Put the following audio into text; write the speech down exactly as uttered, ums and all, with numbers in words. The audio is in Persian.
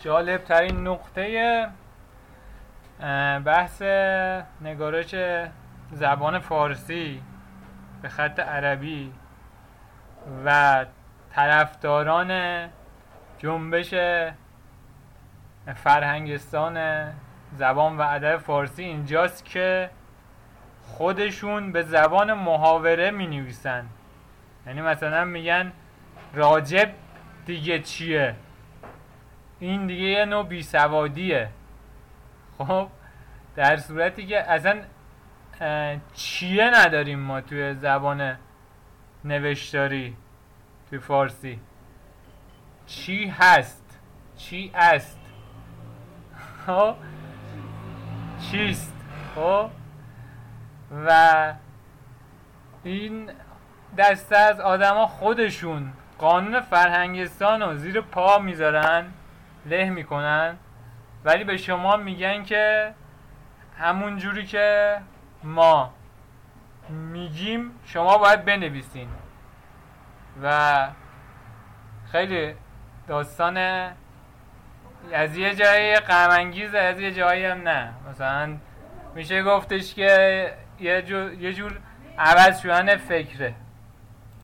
جالب ترین نقطه بحث نگارش زبان فارسی به خط عربی و طرفداران جنبش فرهنگستان زبان و ادب فارسی اینجاست که خودشون به زبان محاوره می نویسن. یعنی مثلا میگن راجب دیگه چیه، این دیگه یه نوع بیسوادیه. خب در صورتی که اصلا چیه نداریم ما توی زبان نوشتاری توی فارسی. چی هست، چی است، خب چیست. خب و این دسته از آدم ها خودشون قانون فرهنگستان رو زیر پا میذارن، له میکنن، ولی به شما میگن که همون جوری که ما میگیم شما باید بنویسین. و خیلی داستان از یه جایی غم انگیزه، از یه جایی هم نه. مثلا میشه گفتش که یه جور, یه جور عوض شدن فکره.